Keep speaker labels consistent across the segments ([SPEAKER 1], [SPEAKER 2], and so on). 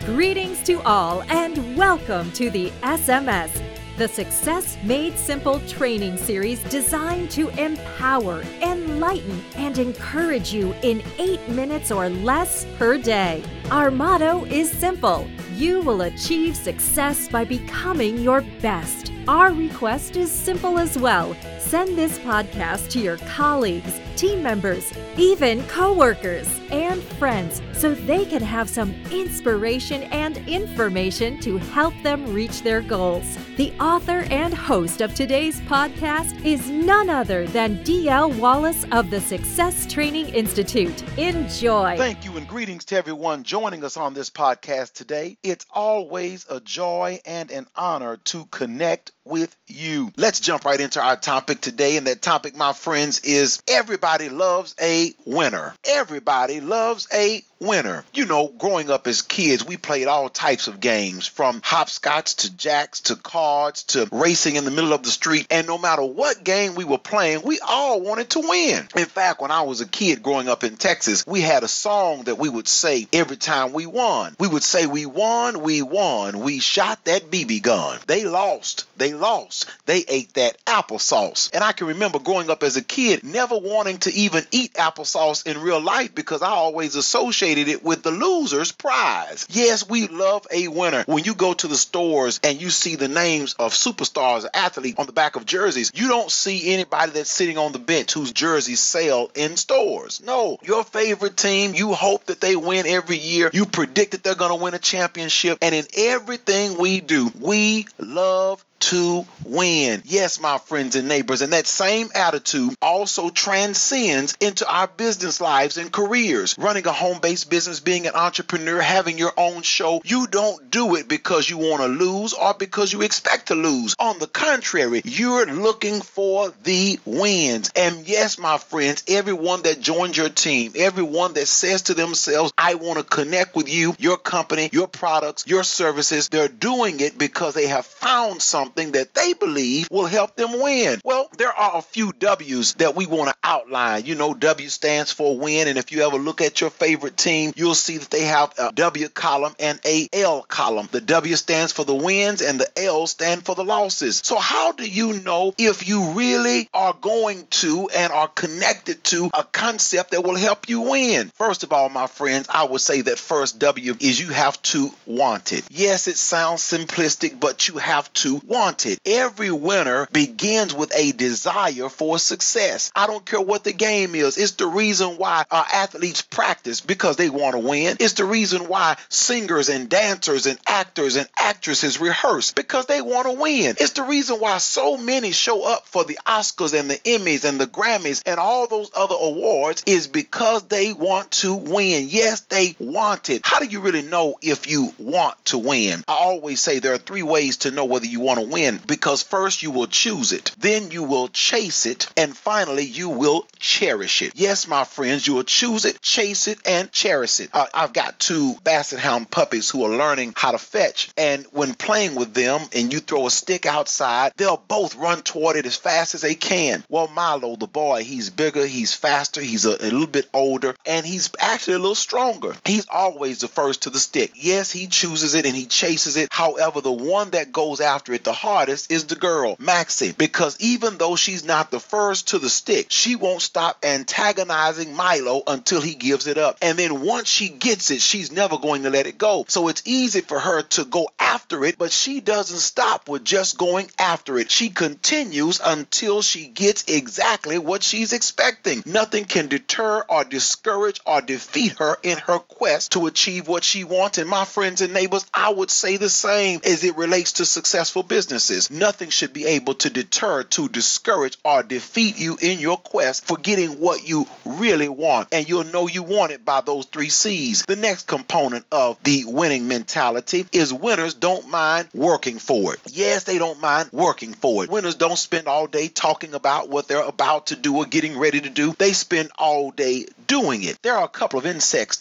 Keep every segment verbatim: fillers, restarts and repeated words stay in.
[SPEAKER 1] Greetings to all and welcome to the S M S, the Success Made Simple training series designed to empower, enlighten, and encourage you in eight minutes or less per day. Our motto is simple: you will achieve success by becoming your best. Our request is simple as well. Send this podcast to your colleagues, team members, even coworkers and friends so they can have some inspiration and information to help them reach their goals. The author and host of today's podcast is none other than D L Wallace of the Success Training Institute. Enjoy.
[SPEAKER 2] Thank you and greetings to everyone joining us on this podcast today. It's always a joy and an honor to connect with you. Let's jump right into our topic today, and that topic, my friends, is everybody loves a winner. Everybody loves a winner. You know, growing up as kids, we played all types of games, from hopscotch to jacks to cards to racing in the middle of the street, and no matter what game we were playing, we all wanted to win. In fact, when I was a kid growing up in Texas, we had a song that we would say every time we won. We would say, "We won, we won, we shot that B B gun. They lost, they lost, they ate that applesauce." And I can remember growing up as a kid never wanting to even eat applesauce in real life because I always associated it with the loser's prize. Yes, we love a winner. When you go to the stores and you see the names of superstars or athletes on the back of jerseys, you don't see anybody that's sitting on the bench whose jerseys sell in stores. No, your favorite team, you hope that they win every year. You predict that they're going to win a championship. And in everything we do, we love to win. Yes, my friends and neighbors, and that same attitude also transcends into our business lives and careers. Running a home-based business, being an entrepreneur, having your own show, you don't do it because you want to lose or because you expect to lose. On the contrary, you're looking for the wins. And yes, my friends, everyone that joins your team, everyone that says to themselves, "I want to connect with you, your company, your products, your services," they're doing it because they have found something that they believe will help them win. Well, there are a few W's that we want to outline. You know, W stands for win, and if you ever look at your favorite team, you'll see that they have a W column and a L column. The W stands for the wins and the L stand for the losses. So how do you know if you really are going to and are connected to a concept that will help you win? First of all, my friends, I would say that first W is you have to want it. Yes, it sounds simplistic, but you have to want it. Every winner begins with a desire for success. I don't care what the game is. It's the reason why our athletes practice, because they want to win. It's the reason why singers and dancers and actors and actresses rehearse, because they want to win. It's the reason why so many show up for the Oscars and the Emmys and the Grammys and all those other awards, is because they want to win. Yes, they want it. How do you really know if you want to win? I always say there are three ways to know whether you want to win, because first you will choose it, then you will chase it, and finally you will cherish it. Yes, my friends, you will choose it, chase it, and cherish it. Uh, I've got two basset hound puppies who are learning how to fetch, and when playing with them and you throw a stick outside, they'll both run toward it as fast as they can. Well, Milo, the boy, he's bigger, he's faster, he's a, a little bit older, and he's actually a little stronger. He's always the first to the stick. Yes, he chooses it and he chases it. However, the one that goes after it the hardest is the girl, Maxie, because even though she's not the first to the stick, she won't stop antagonizing Milo until he gives it up. And then once she gets it, she's never going to let it go. So it's easy for her to go after it, but she doesn't stop with just going after it. She continues until she gets exactly what she's expecting. Nothing can deter or discourage or defeat her in her quest to achieve what she wants. And my friends and neighbors, I would say the same as it relates to successful businesses. Nothing should be able to deter, to discourage, or defeat you in your quest for getting what you really want. And you'll know you want it by those three C's. The next component of the winning mentality is winners don't mind working for it. Yes, they don't mind working for it. Winners don't spend all day talking about what they're about to do or getting ready to do. They spend all day doing it. There are a couple of insects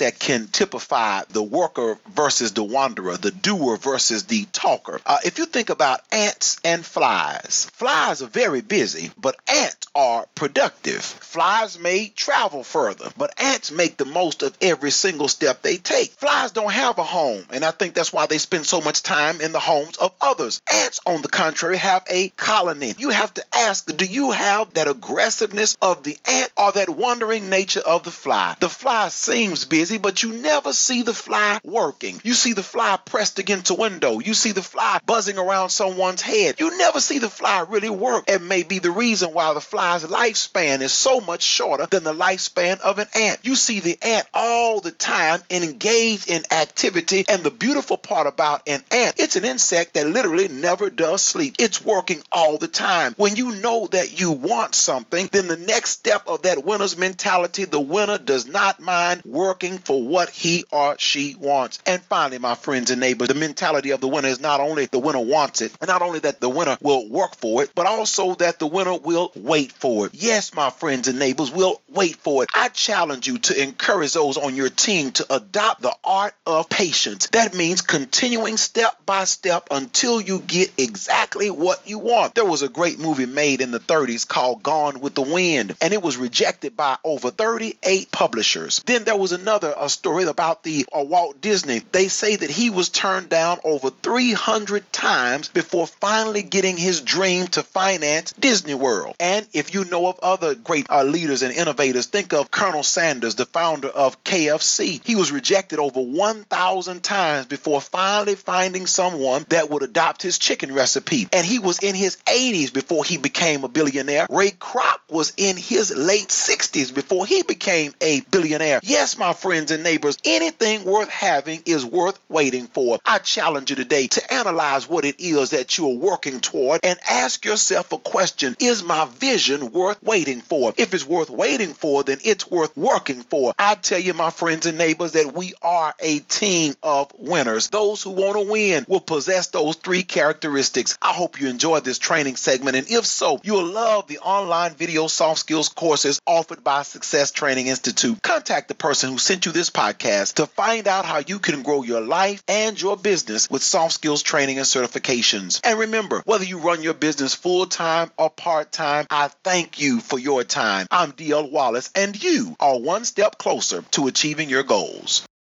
[SPEAKER 2] that can typify the worker versus the wanderer, the doer versus the talker. Uh, if you think about ants and flies, flies are very busy, but ants are productive. Flies may travel further, but ants make the most of every single step they take. Flies don't have a home, and I think that's why they spend so much time in the homes of others. Ants, on the contrary, have a colony. You have to ask, do you have that aggressiveness of the ant or that wandering nature of the fly? The fly seems busy, but you never see the fly working. You see the fly pressed against a window. You see the fly buzzing around someone's head. You never see the fly really work. It may be the reason why the fly's lifespan is so much shorter than the lifespan of an ant. You see the ant all the time engaged in activity, and the beautiful part about an ant, it's an insect that literally never does sleep. It's working all the time. When you know that you want something, then the next step of that winner's mentality, the winner does not mind working for what he or she wants. And finally, my friends and neighbors, the mentality of the winner is not only the winner wants it, and not only that the winner will work for it, but also that the winner will wait for it. Yes, my friends and neighbors, will wait for it. I challenge you to encourage those on your team to adopt the art of patience. That means continuing step by step until you get exactly what you want. There was a great movie made in the thirties called Gone with the Wind, and it was rejected by over thirty-eight publishers. Then there was another a story about the uh, Walt Disney. They say that he was turned down over three hundred times before finally getting his dream to finance Disney World. And if you know of other great uh, leaders and innovators, think of Colonel Sanders, the founder of K F C. He was rejected over one thousand times before finally finding someone that would adopt his chicken recipe. And he was in his eighties before he became a billionaire. Ray Kroc was in his late sixties before he became a billionaire. Yes, my friends and neighbors, anything worth having is worth waiting for. I challenge you today to analyze what it is that you are working toward and ask yourself a question. Is my vision worth waiting for? If it's worth waiting for, then it's worth working for. I tell you, my friends and neighbors, that we are a team of winners. Those who want to win will possess those three characteristics. I hope you enjoyed this training segment, and if so, you'll love the online video soft skills courses offered by Success Training Institute. Contact the person who sent you this podcast to find out how you can grow your life and your business with soft skills training and certifications. And remember, whether you run your business full-time or part-time, I thank you for your time. I'm D L Wallace, and you are one step closer to achieving your goals.